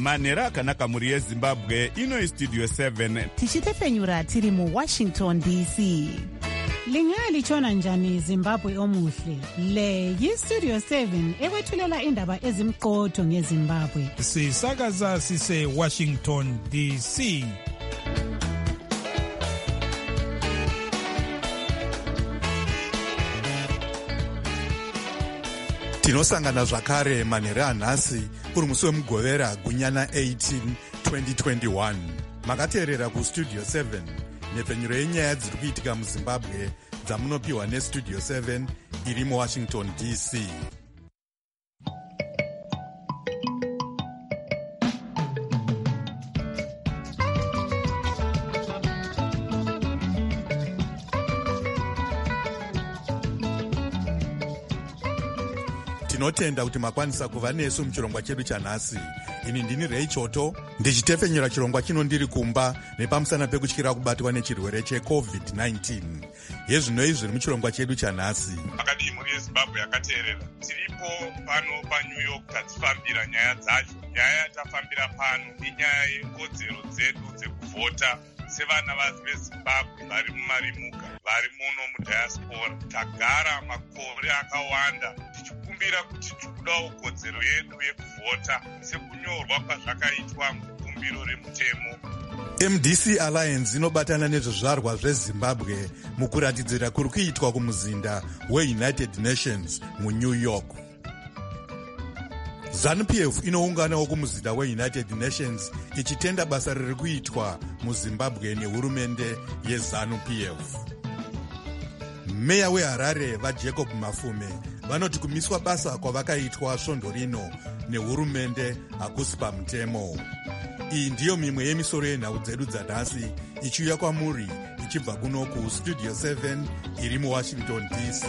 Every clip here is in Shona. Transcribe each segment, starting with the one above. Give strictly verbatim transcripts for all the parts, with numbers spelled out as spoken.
manhero akanaka mhuri yezimbabwe. Ino istudio seven tichitefenyura tiri muwashington D C. Lingalitshona njani Zimbabwe omuhle? Le yistudio seven ekwethulela indaba ezimqotho ngeZimbabwe. Sisakaza sise Washington D C. Tinosangana zvakare manhero anhasi uri musi wemugovera gunyana eighteen twenty twenty-one. Makateerera kustudio seven nepfenyuro yenyaya dziri kuitika muzimbabwe dzamunopiwa nestudio seven iri muwashington D C. Tinotenda kuti makwanisa kuva nesu muchirongwa chedu chanhasi. Ini ndini Ray Choto ndichitefenyura chirongwa chino ndiri kumba nepamusana pekutyira kubatwa nechirwere checovid nineteen. Yezvino izvi muchirongwa chedu chanhasi. Akadii mhuri yeZimbabwe yakateerera. Tiripo pano paNew York tadzifambira nyaya dzacho. Nyaya yatafambira pano inyaya yekodzero dzedu dzekuvhota sevana veZimbabwe vari mumarimuka, vari muno mudiaspora. Tagara makore akawanda tichikumbira kuti tikudawo kodzero yedu yekuvhota sekunyorwa kwazvakaitwa mukumbiro remutemo. M D C Alliance inobatana nezvizvarwa zveZimbabwe mukuratidzira kuri kuitwa kumuzinda weUnited Nations muNew York. ZANU-P F inounganawo kumuzinda weUnited Nations ichitenda basa riri kuitwa muZimbabwe nehurumende yeZANU-P F. Meya weHarare vaJacob Mafume vanoti kumiswa basa kwavakaitwa svondo rino nehurumende hakusi pamutemo. Iyi ndiyo mimwe yemisoro yenhau dzedu dzanhasi ichiuya kwamuri ichibva kuno kustudio seven iri muwashington D C.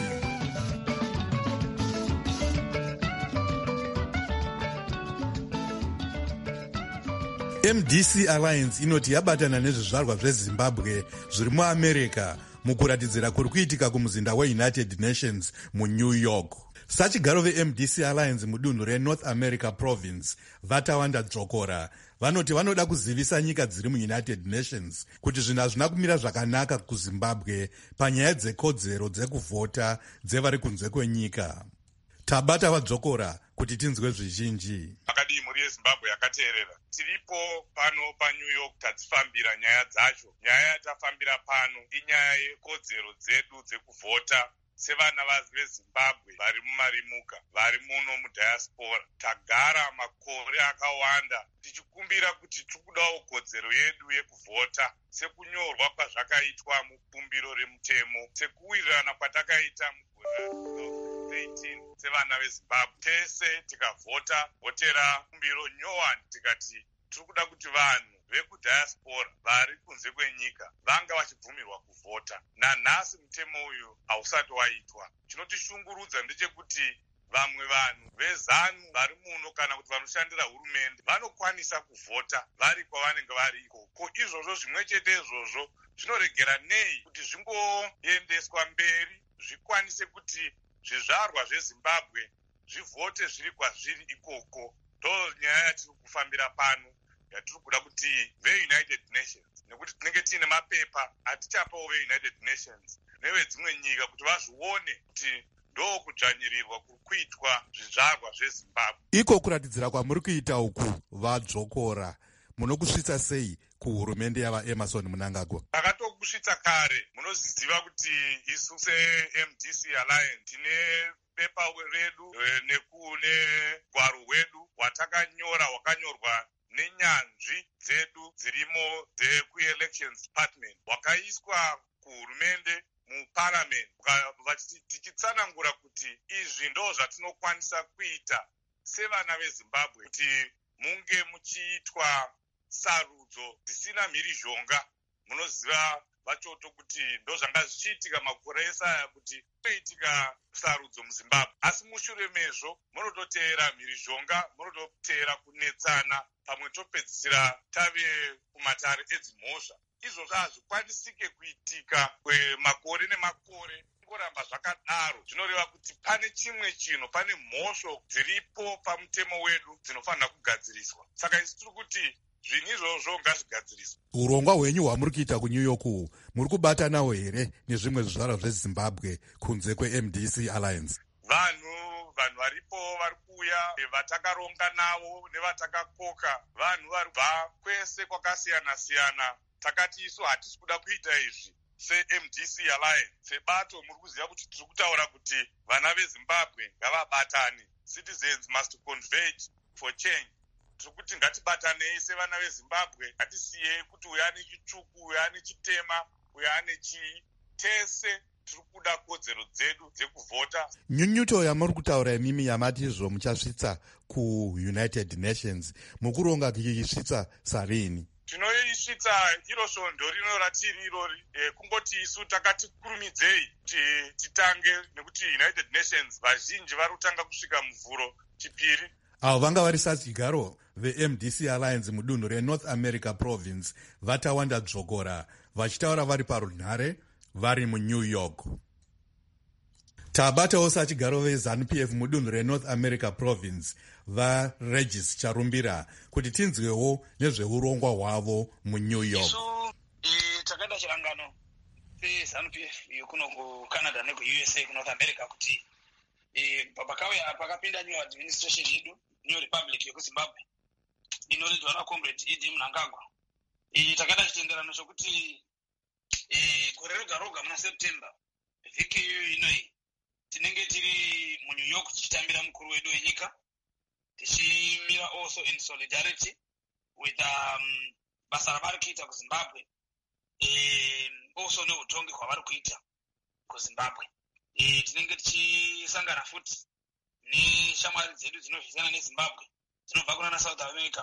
M D C Alliance inoti yabatana nezvizvarwa zveZimbabwe zviri muAmerica mukuratidzira kuri kuitika kumuzinda weUnited Nations muNew York. Sachigaro veM D C Alliance mudunhu reNorth America Province Vatawanda Dzokora vanoti vanoda kuzivisa nyika dziri muUnited Nations kuti zvinhu hazvina kumira zvakanaka kuZimbabwe panyaya dzekodzero dzekuvhota dzevari kunze kwenyika. Tabata vaDzokora kuti tinzwe zvizhinji. Akadii mhuri yeZimbabwe yakateerera. Tiripo pano paNew York tadzifambira nyaya dzacho. Nyaya yatafambira pano inyaya yekodzero dzedu dzekuvhota sevana veZimbabwe vari mumarimuka, vari muno mudiaspora. Tagara makore akawanda tichikumbira kuti tikudawo kodzero yedu yekuvhota sekunyorwa kwazvakaitwa mukumbiro remutemo, sekuwirirana kwatakaita mugore eighteen sevana veZimbabwe. Tese tikavhota vhotera kumbiro nyowani tikati tiri kuda kuti vanhu vekudiaspora vari kunze kwenyika vanga vachibvumirwa kuvhota. Nanhasi mutemo uyu hausati waitwa. Chinotishungurudza ndechekuti vamwe vanhu vezanu vari muno kana kuti vanoshandira hurumende vanokwanisa kuvhota vari kwavanenge vari ikoko. Izvozvo zvimwe chete izvozvo zvinoregera nei kuti zvingoendeswa mberi zvikwanise kuti zvizvarwa zveZimbabwe zvivhote zviri kwazviri ikoko. Ndonyaya yatiri kufambira pano yatiri kuda kuti veUnited Nations, nekuti tinenge tiine mapepa atichapawo veUnited Nations nevedzimwe nyika kuti vazvione kuti ndokudzvanyirirwa kuri kuitwa zvizvarwa zveZimbabwe. Iko kuratidzira kwamuri kuita uku vaDzokora munokusvitsa sei kuhurumende yavaEmerson Mnangagwa? Takatokusvitsa kare. Munoziva kuti isu seM D C Alliance tine pepa redu nekune gwaro hwedu hwatakanyora hwakanyorwa nenyanzvi dzedu dzirimo dzekuelections department hwakaiswa kuhurumende muparliament tichitsanangura kuti izvi ndo zvatinokwanisa kuita sevana veZimbabwe kuti munge muchiitwa sarudzo dzisina mhirizhonga. Munoziva vachoto kuti ndo zvanga zvichiitika makore esaya kuti kuitika sarudzo muZimbabwe, asi mushure mezvo munototeera mhirizhonga, munototeera kunetsana, pamwe topedzisira tave kumatare edzimhosva. Izvozvo hazvikwanisike kuitika kwemakore nemakore ngoramba zvakadaro zvinoreva kuti pane chimwe chinhu, pane mhosvo dziripo pamutemo wedu dzinofanira kugadziriswa. Saka isi tiri kuti zvinhu izvozvo ngazvigadziriswa. Urongwa hwenyu hwamuri kuita kuNew York muri kubatanawo here nezvimwe zvizvarwa zveZimbabwe kunze kweM D C Alliance? Vanhu vanhu varipo vari kuuya vatakaronga navo nevatakakoka, vanhu vari kubva kwese kwakasiyana siyana. Takati isu hatisi kuda kuita izvi seM D C Alliance, sebato muri kuziva kuti tiri kutaura kuti vana veZimbabwe ngavabatane. Citizens must converge for change. Tiri kuti ngatibatanei sevana veZimbabwe, ngatisiyei kuti uyu ane chitsvuku, uyu ane chitema, uyu ane chii, tese tiri kuda kodzero dzedu dzekuvhota. Nyunyuto yamuri kutaura imimi yamati izvo muchasvitsa kuUnited Nations, mukuronga kuisvitsa sarini? Tinoisvitsa iro svondo rino ratiri irori, e, kungoti isu takati kurumidzei kuti titange, nekuti United Nations vazhinji vari kutanga kusvika muvhuro chipiri. Avo vanga vari sadyigaro veM D C Alliance mudunhu reNorth America Province vatawanda dzvokora vachitaura vari parunhare vari muNew York. Tabatawo sachigaro veZANU P F mudunhu reNorth America Province vaRegis Charumbira kuti tinzwewo nezveurongwa hwavo muNew York. Isu takaenda chirangano seZANU P F kuno kuCanada nekuU S A kuNorth America kuti pakauya pakapinda new administration yedu, New Republic yekuZimbabwe inoridwa naComrade Idi Mnangagwa. Takaenda chitenderano chokuti gore roga roga muna September vhiki iyo inoi tinenge tiri muNew York tichitambira mukuru wedu wenyika, tichimira also in solidarity with um, basa ravari kuita kuZimbabwe, um, also neutongi hwavari kuita kuZimbabwe. E, tinenge tichisangana futi neshamwari dzedu dzinovhizana neZimbabwe dzinobva kunana South America,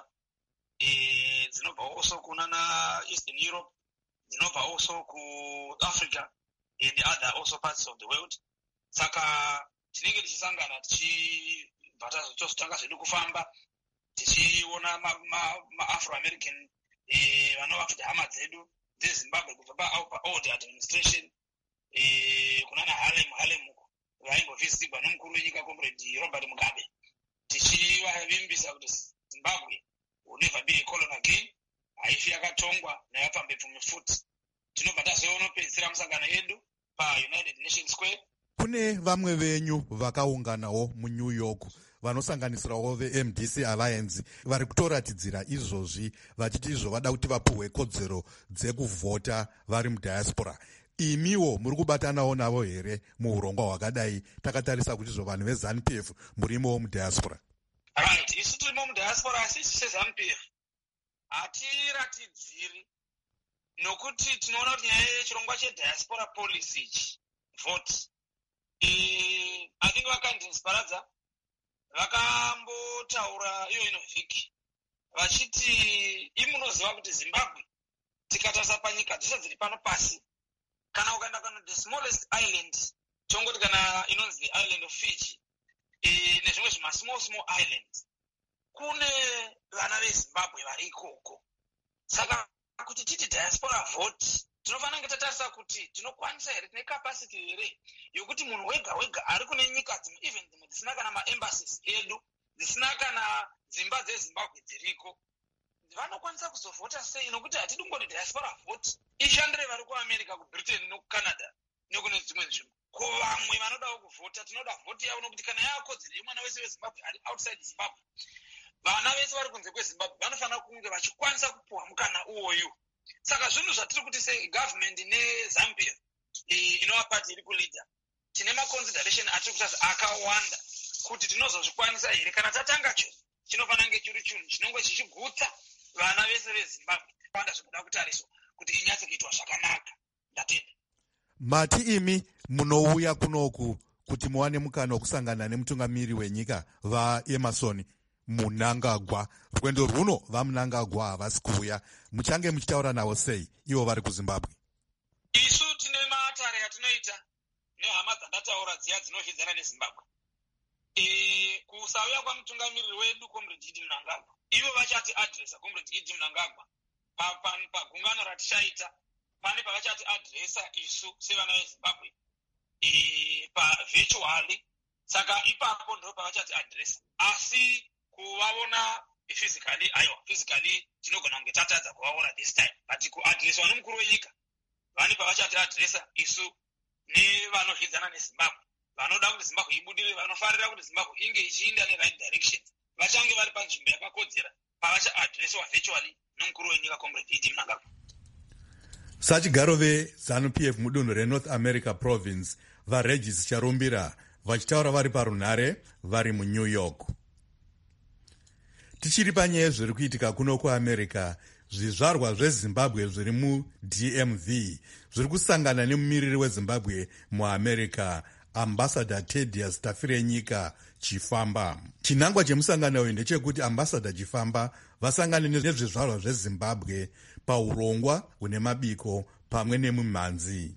e, dzinobva also kunana Eastern Europe, dzinobva also kuAfrica and other also parts of the world. Saka tinenge tichisangana tichibva tazotanga zvedu kufamba tichiona ma-Afro-American e, vanova kuti hama dzedu dzeZimbabwe kubva pa-old administration, Eh, kunana Harlem Harlem vaimbovisigwa nomukuru wenyika Comrade Robert Mugabe, tichivavimbisa kuti Zimbabwe will never be a colony again, haifi yakatongwa nayapambepfume futi. Tinobva tazoonopedzisira musangano yedu paUnited Nations Square. Kune vamwe venyu vakaunganawo muNew York vanosanganisirawo veM D C Alliance vari kutoratidzira izvozvi vachiti izvo vada kuti vapuhwe kodzero dzekuvhota vari mudiaspora. Imiwo muri kubatanawo navo here muurongwa hwakadai, takatarisa kuti izvo vanhu veZANU P F murimowo mudiaspora? Right, isu turimo mudiaspora asi isu seZANU P F hatiratidziri, nokuti tinoona kuti nyaya yechirongwa chediaspora policy ichi vote, e, I think vakandinspiradza vakambotaura iyo ino vhiki vachiti imunoziva kuti Zimbabwe tikatarisa panyika dzose dziri pano pasi, kana ukaenda kana the smallest island chongoti kana inonzi island of Fiji, e, nezvimwe zvima small small islands, kune vana veZimbabwe vari ikoko. Saka kuti titi diaspora vote tinofanira kunge tatarisa kuti tinokwanisa here, tine capacity here yokuti munhu wega wega ari kune nyika dzimwe, even dzimwe dzisina kana maembassies edu, dzisina kana dzimba dzeZimbabwe dziriko, vanokwanisa kuzovhota sei, nokuti hatidi kungoti diaspora vote ishandire vari kuAmerica, kuBritain nekuCanada nekune dzimwe nzvimbo. Ko vamwe vanodawo kuvhota, tinoda vhoti yavo, nokuti kana yakodzero yemwana wese weZimbabwe ari outside Zimbabwe, vana vese vari kunze kweZimbabwe vanofanira kunge vachikwanisa kupuhwa mukana uwoyu. Saka zvinhu zvatiri kuti segovernment neZANU P F inova pati iri kulida, tine maconsideration atiri kutaza akawanda kuti tinozozvikwanisa here. Kana tatanga cho chinofanira kunge chiri chinhu chinonge chichigutsa vana vese veZimbabwe, wanda zvinoda kutariswa kuti inyatse kuitwa zvakanaka. Ndatenda. Mati imi munouya kunoku kuti muwane mukana wokusangana nemutungamiri wenyika vaEmerson Mnangagwa. Rwendo rwuno vaMnangagwa havasi kuuya, muchange muchitaura navo sei ivo vari kuZimbabwe? Isu tine matare atinoita nehama dzandataura dziya dzinovhidzana neZimbabwe. E, kusauya kwamutungamiriri wedu Comrade Idi Mnangagwa, ivo vachati adresa Comrade Idi Mnangagwa pagungano ratichaita, pane pavachati adresa isu sevana veZimbabwe. e, pavirtually. Saka ipapo ndo pavachati address. Asi kuvaona physically, aiwa, physically tinogona kunge tatadza kuvaona this time. But kuaddresswa nomukuru wenyika, vani pavachati addressa isu nevanozvidzana neZimbabwe. Vanoda kuti Zimbabwe ibudire, vanofarira kuti Zimbabwe inge ichiinda neриght direction. Vachange vari panzvimbo yakakodzera pavacha addresswa virtually nomukuru wenyika Comrade Idi Mnangagwa. Sachigaro veZANU-P F mudunhu reNorth America Province vaRegis Charumbira vachitaura vari parunhare vari muNew York. Tichiri panyaya zviri kuitika kuno kuAmerica, zvizvarwa zveZimbabwe zviri muD M V zviri kusangana nemumiriri weZimbabwe muAmerica, Ambassador Thaddeus Tafirenyika Chifamba. Chinangwa chemusangano uyu ndechekuti Ambassador Chifamba vasangane nezvizvarwa zveZimbabwe paurongwa hune mabiko pamwe nemumhanzi.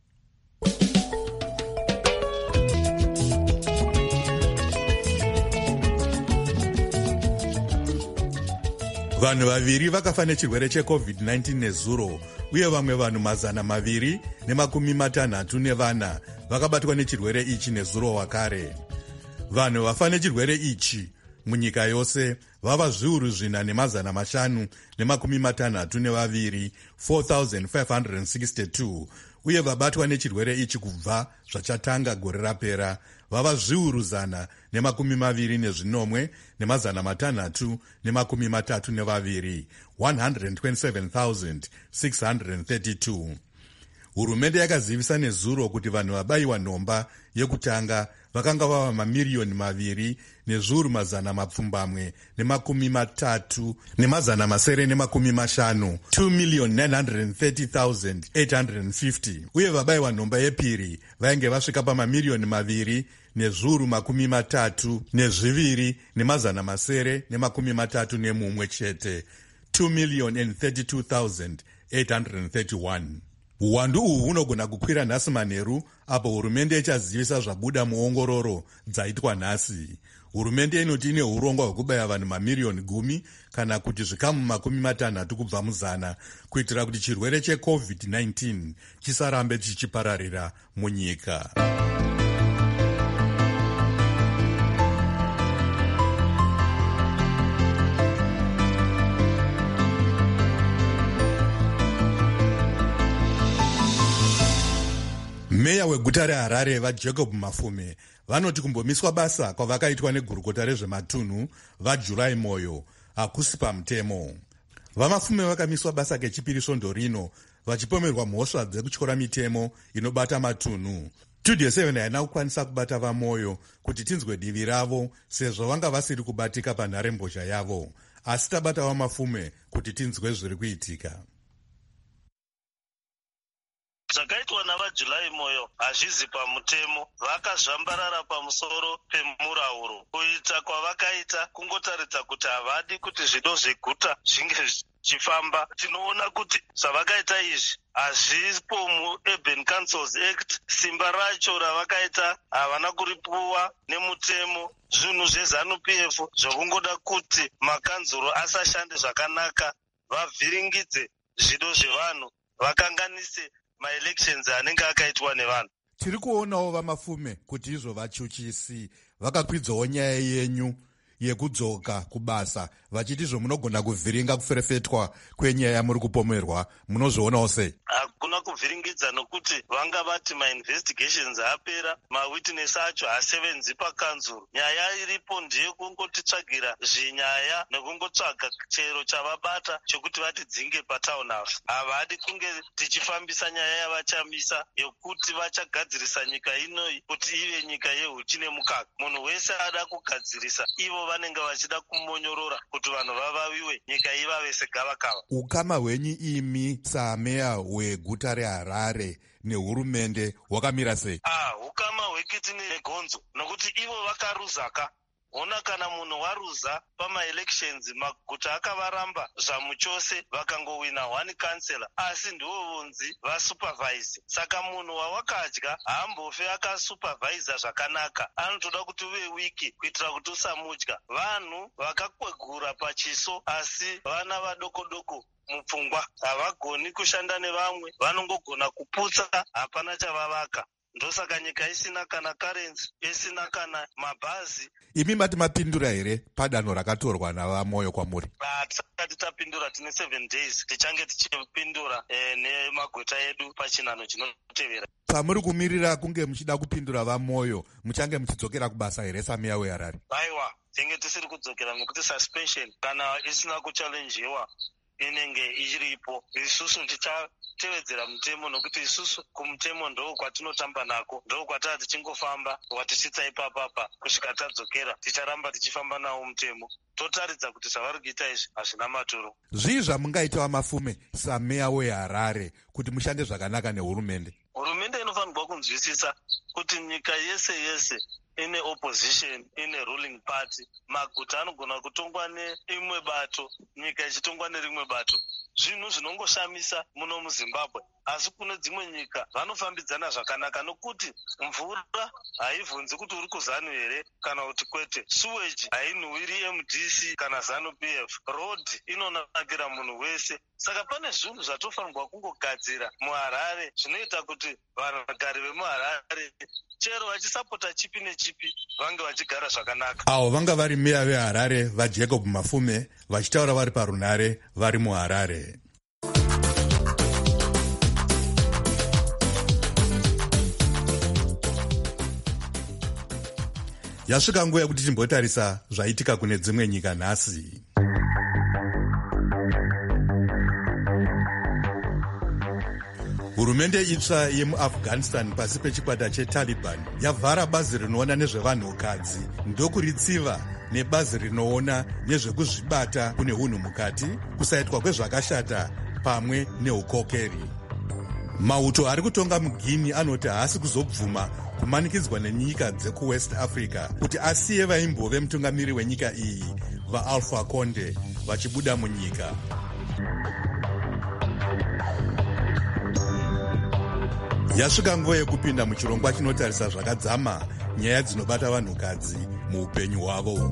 Vanhu vaviri vakafa nechirwere cheCovid nineteen nezuro, uye vamwe vanhu mazana maviri nemakumi matanhatu nevana vakabatwa nechirwere ichi nezuro wakare. Vanhu vafa nechirwere ichi munyika yose vava zviuru zvina nemazana mashanu nemakumi matanhatu nevaviri, four thousand five hundred sixty-two, uye vabatwa nechirwere ichi kubva zvachatanga gore rapera vava zviuru zana nemakumi maviri nezvinomwe nemazana matanhatu nemakumi matatu nevaviri, one hundred twenty-seven thousand six hundred thirty-two. Hurumende yakazivisa nezuro kuti vanhu vabayiwa nhomba yekutanga vakanga vava mamiriyoni maviri nezviuru mazana mapfumbamwe nemakumi matatu nemazana masere nemakumi mashanu, two million nine hundred thirty thousand eight hundred fifty, uye vabayiwa nhomba yepiri vainge vasvika pamamiriyoni maviri nezviuru makumi matatu nezviviri nemazana masere nemakumi matatu nemumwe chete, two million thirty-two thousand eight hundred thirty-one. Uwandu uhu hunogona kukwira nhasi manheru apo hurumende ichazivisa zvabuda muongororo dzaitwa nhasi. Hurumende inoti ine urongwa hwekubaya vanhu mamiriyoni gumi kana kuti zvikamu makumi matanhatu kubva muzana kuitira kuti chirwere cheCovid nineteen chisarambe chichipararira munyika. Meya weguta reHarare vaJacob Mafume vanoti kumbomiswa basa kwavakaitwa negurukota rezvematunhu vaJuly Moyo hakusi pamutemo. VaMafume vakamiswa basa kechipiri svondo rino vachipomerwa mhosva dzekutyora mitemo inobata matunhu. Studio seven haina kukwanisa kubata vaMoyo kuti tinzwe divi ravo sezvo vanga vasiri kubatika panharembozha yavo, asi tabata vaMafume kuti tinzwe zviri kuitika. Zvakaitwa navaJuly Moyo hazvizi pamutemo. Vakazvambarara pamusoro pemurauro. Kuita kwavakaita kungotaridza kuti havadi kuti zvido zveguta zvinge zvichifamba. Tinoona kuti zvavakaita izvi hazvipo muUrban Councils Act. Simba racho ravakaita havana kuripuwa nemutemo. Zvinhu zveZANU-P F zvokungoda kuti makanzuro asashande zvakanaka, vavhiringidze zvido zvevanhu, vakanganise ma-elections anenge akaitwa nevanhu. Tiri kuonawo vaMafume kuti izvo vachuchisi vakakwidzawo nyaya yenyu yekudzoka kubasa vachiti izvo munogona kuvhiringa kuferefetwa kwenyaya yamuri kupomerwa. Munozvionawo sei? Hakuna kuvhiringidza nokuti vanga vati ma-investigations apera, ma-witness acho hasevenzi pakanzuro. Nyaya iripo ndiye kungotitsvagira zvinyaya nekungotsvaga chero chavabata chokuti vatidzinge patown house. Havadi kunge tichifambisa nyaya yavachamisa yokuti vachagadzirisa nyika inoyi kuti ive nyika yehuchi nemukaka. Munhu wese ada kugadzirisa, ivo vanenge vachida kumonyorora kuti vanhu vavaviwe, nyika ivave segavakava. Ukama hwenyu imi sameya weguta reHarare nehurumende hwakamira sei? Ah, ukama hwekiti negonzo nokuti ivo vakaruzaka. Ona kana munhu waruza pama-elections maguta akavaramba zvamuchose vakangowina one councillor, asi ndivo vonzi vasupervise. Saka munhu wawakadya haambofe akasupervisa zvakanaka, anotoda kuti uve wiki kuitira kuti usamudya. Vanhu vakakwegura pachiso asi vana vadoko-doko mupfungwa, havagoni kushanda nevamwe, vanongogona kuputsa, hapana chavavaka. ndosaka nyika isina kana currency, isina kana mabhazi. Imi mati mapindura here padanho rakatorwa navamoyo kwamuri? Hatisati tapindura, tine seven days tichange tichipindura eh, nemagweta edu pachinhano chinotevera. Pamuri kumirira kunge muchida kupindura vamoyo, muchange muchidzokera kubasa here sameya weHarare? Aiwa, tinge tisiri kudzokera nekuti suspension kana isina kuchallenjiwa inenge ichiripo. Isusu tichatevedzera mutemo nokuti isusu kumutemo ndo kwatinotamba nako, ndo kwatava tichingofamba watisitsa ipapapa kusvika tadzokera. Ticharamba tichifamba nawo mutemo. Totaridza kuti zvavari kuita izvi hazvina maturo. Zvii zvamungaitawo mafume sameya weHarare kuti mushande zvakanaka nehurumende? Hurumende inofanirwa kunzwisisa kuti nyika yese yese ine opposition, ine ruling party. Maguta anogona kutongwa neimwe bato, nyika ichitongwa nerimwe bato. Zvinhu zvinongoshamisa muno muZimbabwe. Asi kune dzimwe nyika vanofambidzana zvakanaka nokuti mvura haivhunzi kuti uri kuZANU here kana kuti kwete. Sewage hainhuwiri M D C kana ZANU P F. Road inonakira munhu wese. Saka pane zvinhu zvatofanirwa kungogadzira muHarare zvinoita kuti vanhukari vemuHarare chero vachisapota chipi nechipi vange vachigara zvakanaka. Avo vanga vari meya veHarare vaJacob Mafume vachitaura vari parunare vari muHarare. Yasvika nguva yekuti timbotarisa zvaitika kune dzimwe nyika nhasi. Hurumende itsva yemuAfghanistan pasi pechikwata cheTaliban yavhara bazi rinoona nezvevanhukadzi ndokuritsiva nebazi rinoona nezvekuzvibata kune hunhu mukati, kusaitwa kwezvakashata pamwe neukokeri. Mauto ari kutonga muGuinea anoti haasi kuzobvuma kumanikidzwa nenyika dzekuWest Africa kuti asiye vaimbove mutungamiri wenyika iyi vaAlpha Conde vachibuda munyika. Yasvika nguva yekupinda muchirongwa chinotarisa zvakadzama nyaya dzinobata vanhukadzi muupenyu hwavo.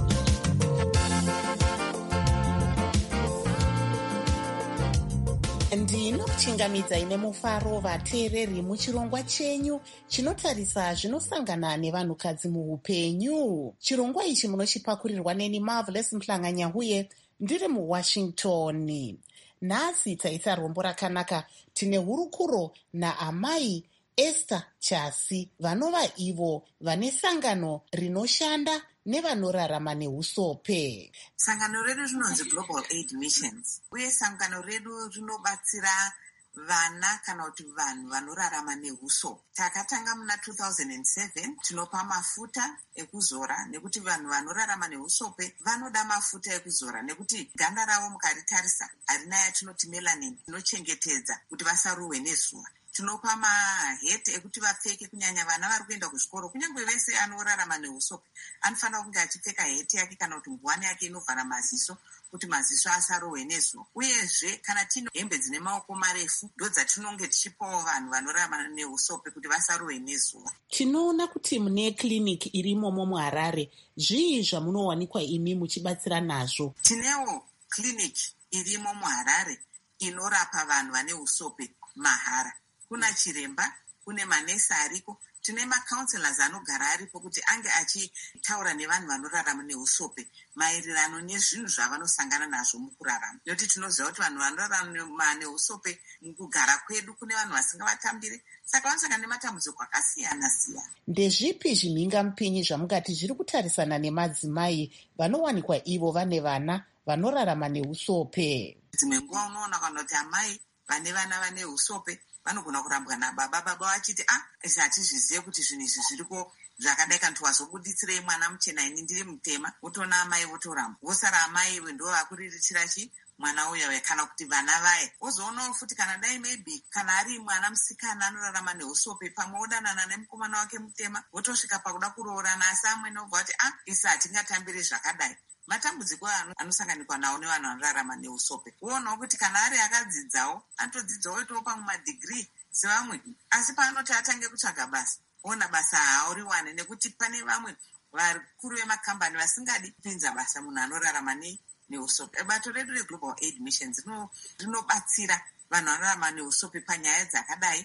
ndinokuchingamidzai nemufaro vateereri muchirongwa chenyu chinotarisa zvinosangana nevanhukadzi muupenyu. Chirongwa ichi munochipakurirwa neni Marvelous Mhlanganyahuye ndiri muWashington. Nhasi taita rombo rakanaka. Tine hurukuro naamai Esther Chasi vanova ivo vane sangano rinoshanda nevanorarama neusope. Sangano redu rinonzi Global Aid Missions, uye sangano redu rinobatsira vana kana kuti vanhu vanorarama neusope. Takatanga muna two thousand seven, tinopa mafuta ekuzora nekuti vanhu vanorarama neusope vanoda mafuta ekuzora nekuti ganda ravo mukaritarisa harina yatinoti melanin inochengetedza kuti vasaruwe nezuva. Tinopa maheti ekuti vapfeke, kunyanya vana vari kuenda kuzvikoro. Kunyange vese anorarama neusope anofanira kunge achipfeka heti yake kana kuti nguwani yake inovhara maziso kuti maziso asarohwe nezuva. Uyezve kana tine hembe dzine maoko marefu ndo dzatinonge tichipawo vanhu vanorarama neusope kuti vasarohwe nezuva. Tinoona kuti mune kiriniki irimomo muHarare. Zvii zvamunowanikwa imi muchibatsira nazvo? Tinewo kiriniki irimo muHarare inorapa vanhu vane usope mahara. Kuna chiremba, kune manesi ariko, tine macounselors anogara aripo kuti ange achitaura nevanhu vanorarama neusope maererano nezvinhu zvavanosangana nazvo mukurarama. Nekuti tinoziva kuti vanhu vanorarama neusope mukugara kwedu kune vanhu vasingavatambire, saka vanosangana nematambudziko akasiyana siyana. Ndezvipi zvimhingamupinyi zvamungati zviri kutarisana nemadzimai vanowanikwa ivo vane vana vanorarama neusope? Dzimwe nguva unoona kana kuti amai vane vana vane usope vanogona kurambwa nababa, baba vachiti ah izvi hatizvizive kuti zvinhu izvi zviriko zvakadai, kanti wazobuditsirei mwana muchena ini ndiri mutema. Wotoona amai votoramba, vosara amai ndo vakuriritira chi mwana uya kana kuti vana vaye. Wozoonawo futi kana dai maybe kana ari mwana musikana anorarama neusope, pamwe odanana nemukomana wake mutema, votosvika pakuda kuroorana, asi amweni obva kuti ah isi hatingatambiri zvakadai. Matambudziko anosanganikwa nawo nevanhu vanorarama neusope. Uonawo kuti kana ari akadzidzawo anotodzidzawo oitawo pamwe madhigiri sevamwe, asi paanoti atange kutsvaga basa ona basa hauriwane nekuti pane vamwe vakuru vemakambani vasingadi kupinza basa munhu anorarama neusope. Bato redu reGlobal Aid Missions rinobatsira vanhu vanorarama neusope panyaya dzakadai,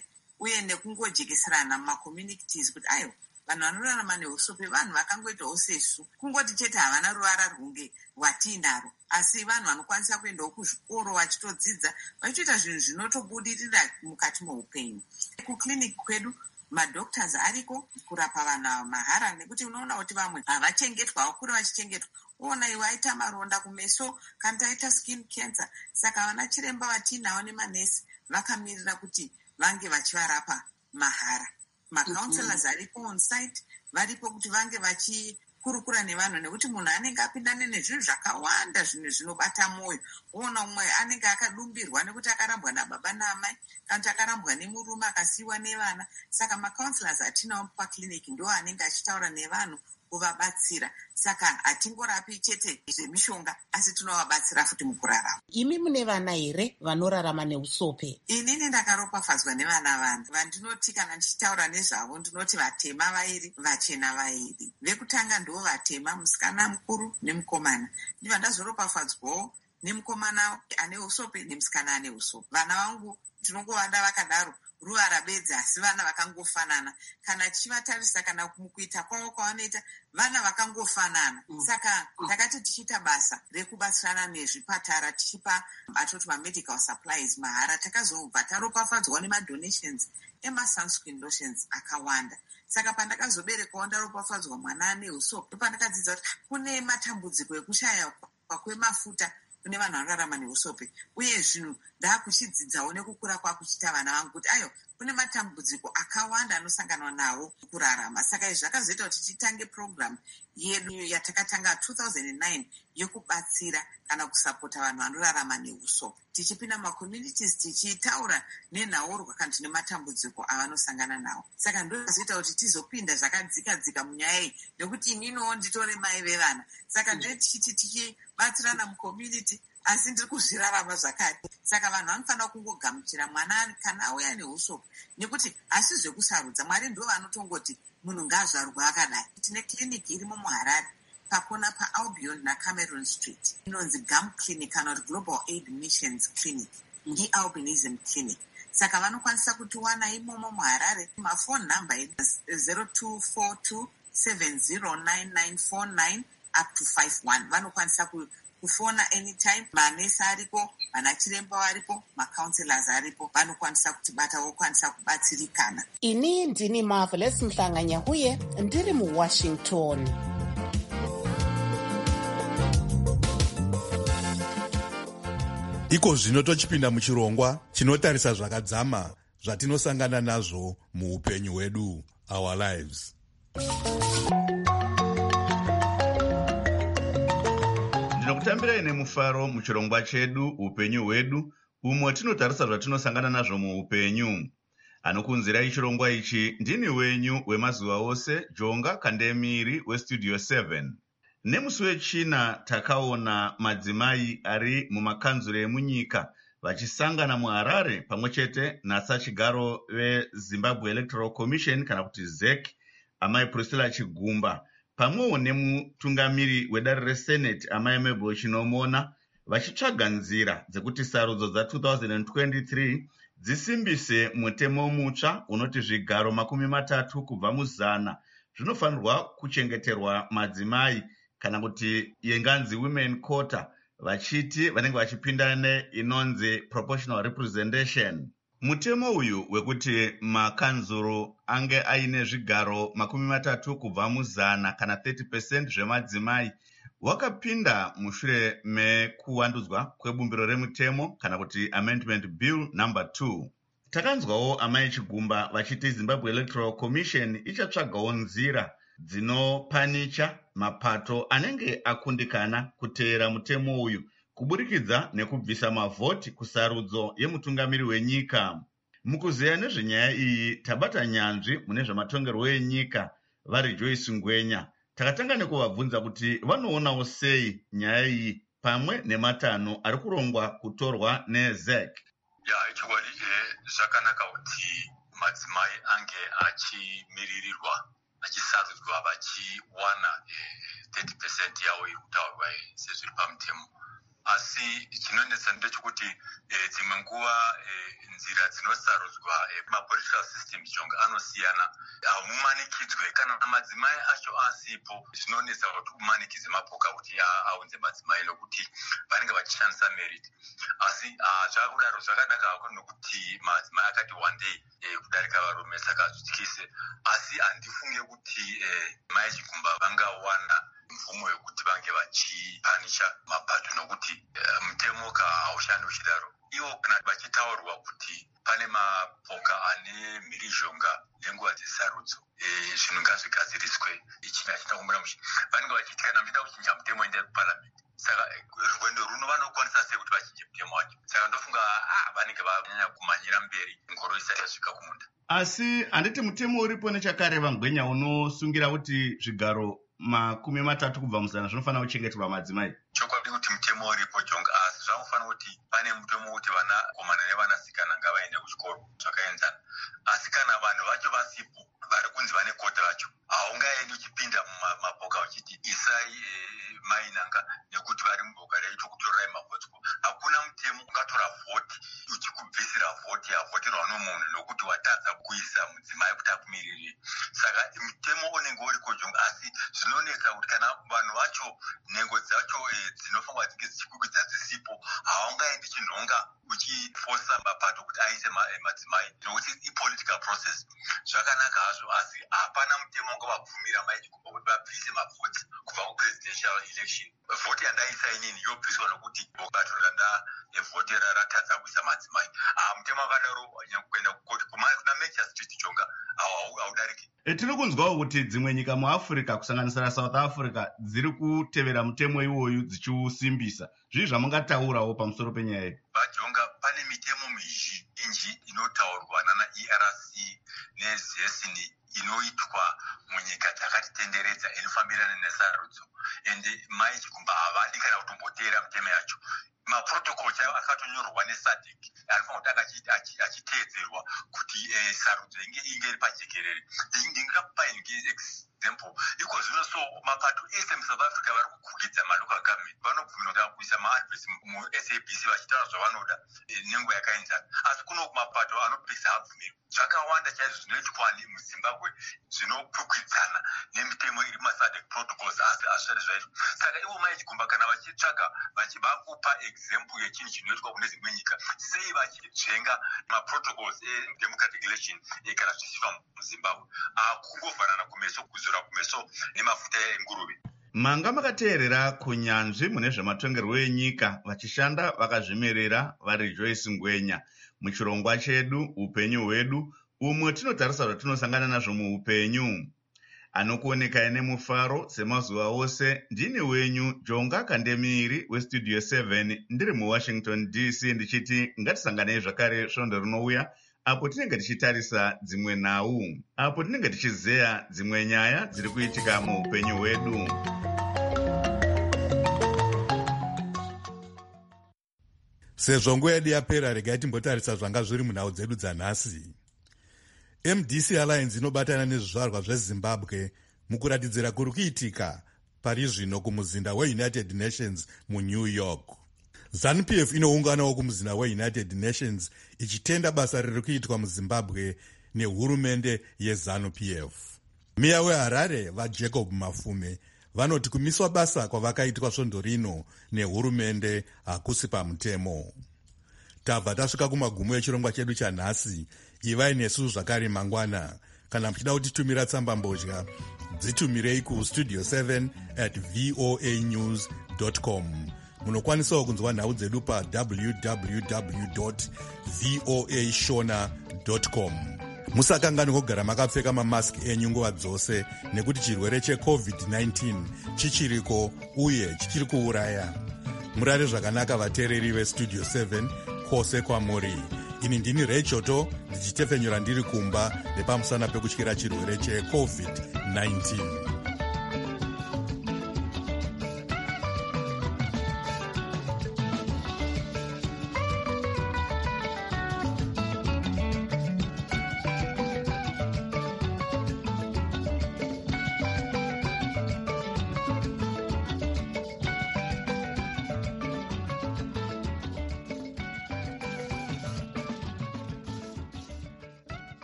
uye nekungojekeserana mumakommunities kuti ayo vanhu vanorarama neusope vanhu vakangoitawo sesu, kungoti chete havana ruvara rwunge rwatiinaro, asi vanhu vanokwanisa kuendawo kuzvikoro vachitodzidza vachitoita zvinhu zvinotobudirira mukati meupenyu. Kukliniki kwedu madoctors ariko kurapa vanhu ava mahara, nekuti unoona kuti vamwe havachengetwa, vakure vachichengetwa. Ona iwe aita maronda kumeso kana taita skin cancer, saka vana chiremba vatinavo nemanesi vakamirira kuti vange vachivarapa mahara. Macounselors aripo on site varipo kuti vange vachikurukura nevanhu, nekuti munhu anenge apindane nezvinhu zvakawanda, zvinhu zvinobata mwoyo. Ona umwe anenge akadumbirwa nekuti akarambwa nababa naamai, kana kuti akarambwa nemurume akasiyiwa nevana. Saka macounselors atinawo pakliniki ndo anenge achitaura nevanhu kuvabatsira. Saka hatingorapi chete zvemishonga, asi tinovabatsira futi mukurarama. Imi mune vana here vanorarama neusope? Inini ndakaropafadzwa nevana vanhu. Vandinoti kana ndichitaura nezvavo ndinoti vatema vairi, vachena vairi. Vekutanga ndo vatema, musikana mukuru nemukomana. Ndiva ndazoropafadzwawo nemukomana ane usope nemusikana ane usope. Vana vangu tinongovada vakadaro, ruvara bedzi, asi vana vakangofanana. Kana tichivatarisa kana mukuita kwavo kwavanoita, vana vakangofanana. Mm. Saka takati tichiita basa rekubatsirana nezvipatara tichipa atoti mamedical supplies mahara, takazobva taropafadzwa nemadonations emasunscreen lotions akawanda. Saka pandakazoberekawo ndaropafadzwa mwana ane usope, pandakadzidza kuti kune matambudziko ekushaya kwemafuta kune vanhu vanorarama neusope, uye zvinhu ndaakuchidzidzawo nekukura kwakuchita vana vangu kuti ayo kune matambudziko akawanda anosanganwa nawo kurarama. Saka izvi zvakazoita kuti titange program yedu yatakatanga two thousand nine yokubatsira kana kusapota vanhu vanorarama neusope, tichipinda macommunities tichitaura nenhaurwa kana tine matambudziko avanosangana nawo. Saka ndozoita kuti tizopinda zvakadzika dzika munyaya iyi, nekuti ininowo nditore mai vevana. Saka ndo tichiti tichibatsirana mucommunity, asi ndiri kuzvirarama zvakati. Saka vanhu vanofanira kungogamuchira mwana kana auya neusope, nekuti hasi zvekusarudza. Mwari ndo vanotongoti munhu ngaazvarwa akadai. Tine kliniki irimo muHarare pakona paAlbion naCameron Street, inonzi Gum Clinic kana kuti Global Aid Missions Clinic, iAlbinism Clinic. Saka vanokwanisa kutiwana imomo muHarare. Mafone number zero two four two seven zero nine nine four nine up to five one. Vanokwanisa ku kufona anytime. Manesi aripo, vana chiremba varipo, macounselors aripo, vanokwanisa kutibata vokwanisa kubatsirikana. Ini ndini Marvelous Mhlanganyahuye, ndiri muWashington. Iko zvino tochipinda muchirongwa chinotarisa zvakadzama zvatinosangana nazvo muupenyu hwedu, our lives. Ndinokutambirai nemufaro muchirongwa chedu upenyu hwedu, umwe tinotarisa zvatinosangana nazvo muupenyu. Anokunzirai chirongwa ichi ndini wenyu wemazuva ose, Jonga Kandemiri weStudio seven. Nemusi wechina takaona madzimai ari mumakanzuro emunyika vachisangana muHarare pamwechete nasachigaro veZimbabwe Electoral Commission kana kuti Z E C, amai Priscilla Chigumba, pamwewo nemutungamiri wedare reSenate amai Mabel Chinomona, vachitsvaga nzira dzekuti sarudzo dza two thousand twenty-three dzisimbise mutemo mutsva unoti zvigaro makumi matatu kubva muzana zvinofanirwa kuchengeterwa madzimai, kana kuti yenganzi women quota, vachiti vanenge vachipinda neinonzi proportional representation. Mutemo uyu wekuti makanzuro ange aine zvigaro makumi matatu kubva muzana kana thirty percent zvemadzimai wakapinda mushure mekuwandudzwa kwebumbiro remutemo kana kuti amendment bill number two. Takanzwawo amai Chigumba vachiti Zimbabwe Electoral Commission ichatsvagawo nzira dzinopanicha mapato anenge akundikana kuteera mutemo uyu kuburikidza nekubvisa mavhoti kusarudzo yemutungamiri wenyika. Mukuzeya nezvenyaya iyi tabata nyanzvi mune zvematongerwo enyika vari Joyce Ngwenya. Takatanga nekuvabvunza kuti vanoonawo sei nyaya iyi pamwe nematano ari kurongwa kutorwa neZ E C. Ya, chokwadi zvakanaka kuti madzimai ange achimiririrwa achisarudzwa vachiwana thirty percent yavo iri kutaurwa sezviri pamutemo. asi chinonetsa ndechekuti eh, dzimwe nguva eh, nzira dzinosarudzwa eh, mapolitical systems jonga anosiyana hamumanikidzwe kana madzimai acho asipo zvinonetsa kuti umanikidze mapoka kuti aunze madzimai nokuti vanenge vachishandisa merit asi zvakudaro zvakanaka hako nokuti madzimai akati one day eh, kudarika varume saka zvityise asi handifunge kuti eh, mai chikumba vangawana mvumo yekuti vange vachipanisha mabhato nokuti uh, mutemo ka haushandi uchidaro ivo kana vachitaurwa kuti pane mapoka ane mhirizhonga nenguva dzesarudzo zvinhu e, ngazvigadziriswe ichi achida kumbura muchi vanenge vachiti kana muchida kuchinja mutemo endai kuparamende saka rwendo runo vanokwanisa sei kuti vachinje mutemo wacho saka ndofunga ah, vanenge vanyanya kumanyira mberi ngoro isati yasvika kumunda asi handiti mutemo uripo nechakareva ngwenya unosungira kuti zvigaro makumi matatu kubva muzana zvinofanira kuchengeterwa madzimai chokwadi kuti mutemo uripo jonga asi zvanofanira kuti pane mutemo kuti vana komana nevanasikana ngavaende kuchikoro zvakaenzana asi kana vanhu vacho vasipo vari kunzi vane kota vacho haungaendi uchipinda mumapoka uchiti isai e, mainanga nekuti vari muboka reito kutorai mavhotiko hakuna mutemo ungatora vhoti uchikubvisira vhoti yavhoterwa nomunhu nokuti watadza kuisa mudzimai kuti akumiriri saka mutemo unenge uriko jonga asi zvinonetsa kuti kana vanhu vacho nhengo dzacho e, dzinofanirwa dzinge dzichikwikidza dzisipo haungaendi chinhonga uchifosa mapato kuti aise madzimai nokuti ipolitical process zvakanaka hazvo asi hapana mutemo ungavabvumira maichikumba kuti vabvise mavhoti kubva kupresidential election vhoti yandaisa inini yobviswa nokuti bato randa evhotera ratadza kuisa madzimai mutemo akadaro kuenda kukoti kuna magistrate jonga haudariki tiri kunzwawo kuti dzimwe nyika muafrica kusanganisira south africa dziri kutevera mutemo iwoyu dzichiusimbisa zvii zvamungataurawo pamusoro penyaya iyi vajonga pane mitemo mizhinji inotaurwa nana E R C nezesini inoitwa munyika dzakatitenderedza inofambirana nesarudzo ende mai chikumba havadi kana kutomboteera mitemo yacho maprotocol chaivo akatonyorwa nesadc anofanira kuti achiteedzerwa kuti eh, sarudzo inge inge iri pajekerere ndingakupa example iko zvino so mapato ese muSouth Africa vari kukugidza malocal government vanobvumirwa kuisa maadvesi mu-S A B C vachitaura zvavanoda eh, nenguva yakaenzana asi kuno mapato anopisa habvumirwa zvakawanda chaizvo zvinoitwa muZimbabwe zvinokwikwidzana nemitemo iri musadc protocols asi hazvisati zvaizvo saka ivo maichikumba kana vachitsvaga vachivakupa example yechinhu chinoitwa kune dzimwe nyika sei vachitsvenga maprotocols edemocratic election kana zvichiitwa muZimbabwe akungovharana kumeso kuzora kumeso nemafuta enguruve manga makateerera kunyanzvi mune zvematongerwo enyika vachishanda vakazvimerera vari Joyce Ngwenya muchirongwa chedu upenyu hwedu umwe tinotarisa zvatinosangana nazvo muupenyu anokuonekai nemufaro semazuva ose ndini wenyu Jonga Kandemiri westudio seven ndiri muWashington D C ndichiti ngatisanganei zvakare svondo rinouya apo tinenge tichitarisa dzimwe nhau apo tinenge tichizeya dzimwe nyaya dziri kuitika muupenyu hwedu. Sezvo nguva yedu yapera, regai timbotarisa zvanga zviri munhau dzedu dzanhasi. M D C Alliance inobatana nezvizvarwa zveZimbabwe mukuratidzira kuri kuitika pari zvino kumuzinda weUnited Nations muNew York. ZANU P F inounganawo kumuzinda weUnited Nations ichitenda basa riri kuitwa muZimbabwe nehurumende yeZANU P F. Meya weHarare vaJacob Mafume vanoti kumiswa basa kwavakaitwa svondo rino nehurumende hakusi pamutemo. Tabva tasvika kumagumo echirongwa chedu chanhasi. Ivai nesu zvakare mangwana. Kana muchida kutitumira tsamba mbozha, dzitumirei ku studio seven at voa news dot com. Munokwanisawo kunzwa nhau dzedu pa w w w dot voa shona dot com. Musakangani kugara makapfeka mamaski enyu nguva dzose nekuti chirwere checovid nineteen chichiriko uye chichiri kuuraya. Murare zvakanaka vateereri vestudio seven kwose kwamuri. Ini ndini Rechoto ndichitefenyura ndiri kumba nepamusana pekutyira chirwere checovid nineteen.